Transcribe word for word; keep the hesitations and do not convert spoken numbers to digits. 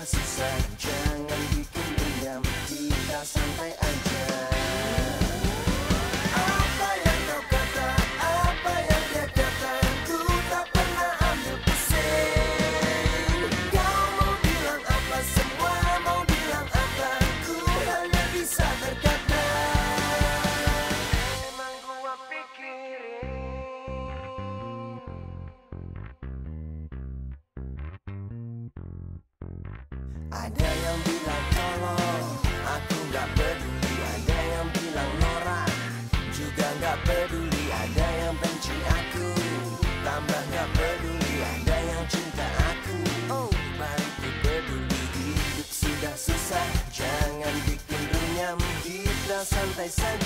sudah susah, jangan bikin dendam, kita santai aja. Apa yang kau kata, apa yang dia kata, ku tak pernah ambil pusing. Kau mau bilang apa, semua mau bilang apa, ku hanya bisa berkata, memang gua pikirin. Ada yang bilang tolong, aku gak peduli. Ada yang bilang norak, juga gak peduli. Ada yang benci aku, tambah gak peduli. Ada yang cinta aku, oh baru ku peduli. Hidup sudah susah, jangan bikin runyam, kita santai saja.